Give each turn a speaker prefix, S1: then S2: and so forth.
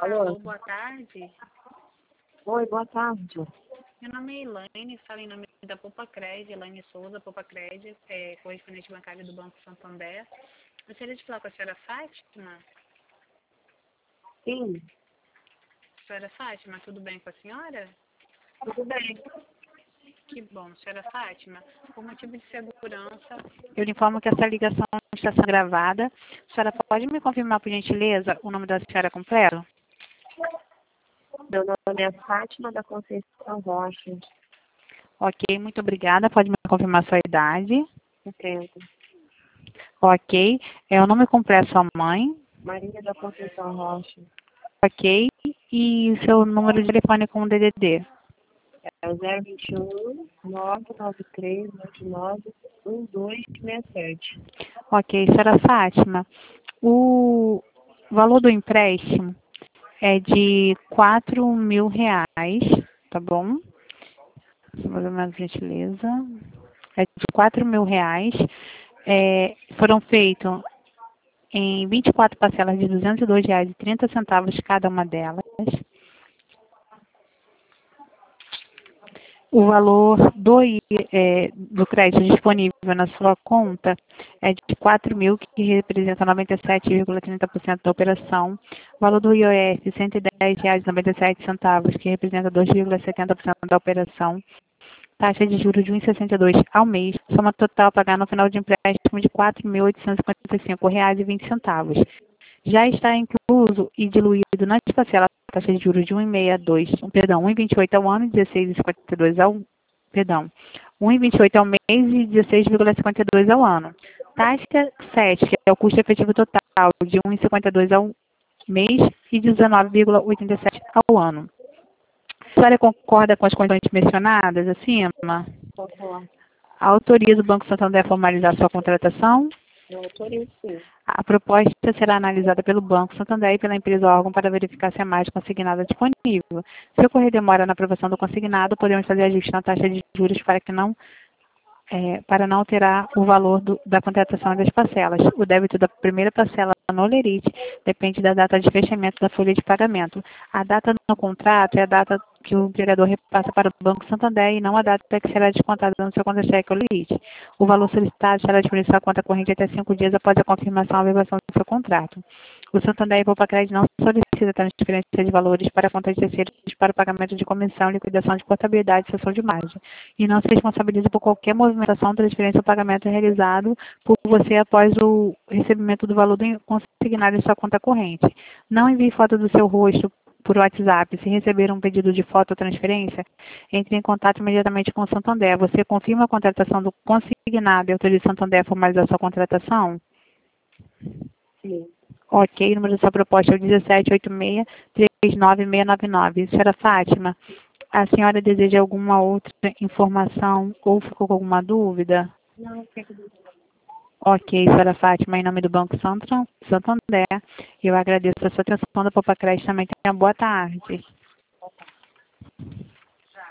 S1: Alô?
S2: Alô, boa tarde.
S1: Oi, boa tarde.
S2: Meu nome é Elaine, falo em nome da Popacred, Elaine Souza, Popacred, correspondente bancário do Banco Santander. Gostaria de falar com a senhora Fátima.
S1: Sim,
S2: Senhora Fátima, tudo bem com a senhora?
S1: tudo bem.
S2: Que bom, senhora Fátima. Por motivo de segurança, eu lhe informo que essa ligação está sendo gravada. A senhora pode me confirmar, por gentileza, o nome da senhora completo?
S1: Meu nome é Fátima da Conceição Rocha.
S2: Ok, muito obrigada. Pode me confirmar sua idade?
S1: 70.
S2: Ok. É o nome completo da sua mãe?
S1: Maria da Conceição Rocha.
S2: Ok. E seu número de telefone com o DDD?
S1: É o 021 993 89 1267.
S2: Ok, senhora Fátima. O valor do empréstimo é de R$ 4.000, tá bom? Vou dar uma gentileza. É de R$ 4.000. Foram feitos em 24 parcelas de R$ 202,30 cada uma delas. O valor do crédito disponível na sua conta é de 4.000, que representa 97,30% da operação. O valor do IOF, R$ 110,97, que representa 2,70% da operação. Taxa de juros de 1,62 ao mês. Soma total a pagar no final de empréstimo de R$ 4.855,20. Já está incluso e diluído nas parcelas a taxa de juros de 1,28 ao ano e 16,52 ao, perdão, 1,28 ao mês e 16,52 ao ano. Taxa 7, que é o custo efetivo total de 1,52 ao mês e 19,87 ao ano. A senhora concorda com as condições mencionadas acima?
S1: Concordo.
S2: Autoriza o Banco Santander a formalizar sua contratação?
S1: Eu autorizo, sim.
S2: A proposta será analisada pelo Banco Santander e pela empresa órgão para verificar se há mais consignado disponível. Se ocorrer demora na aprovação do consignado, podemos fazer ajuste na taxa de juros para não alterar o valor da contratação das parcelas. O débito da primeira parcela no lerite depende da data de fechamento da folha de pagamento. A data no contrato é a data que o empregador repassa para o Banco Santander e não a data que será descontada no seu contra-cheque ou lerite. O valor solicitado será disponível em sua conta corrente até 5 dias após a confirmação ou averbação do seu contrato. O Santander e Popacred não solicita transferência de valores para contas de terceiros para o pagamento de comissão, liquidação de portabilidade e cessão de margem, e não se responsabiliza por qualquer movimentação, transferência ou pagamento realizado por você após o recebimento do valor consignado em sua conta corrente. Não envie foto do seu rosto por WhatsApp. Se receber um pedido de foto ou transferência, entre em contato imediatamente com o Santander. Você confirma a contratação do consignado e autoriza o Santander a formalizar sua contratação?
S1: Sim.
S2: Ok, o número da sua proposta é o 1786-39699. Senhora Fátima, a senhora deseja alguma outra informação ou ficou com alguma dúvida?
S1: Não, fica do
S2: Ok, senhora Fátima, em nome do Banco Santander, eu agradeço a sua atenção da Popacred também. Tenha boa tarde.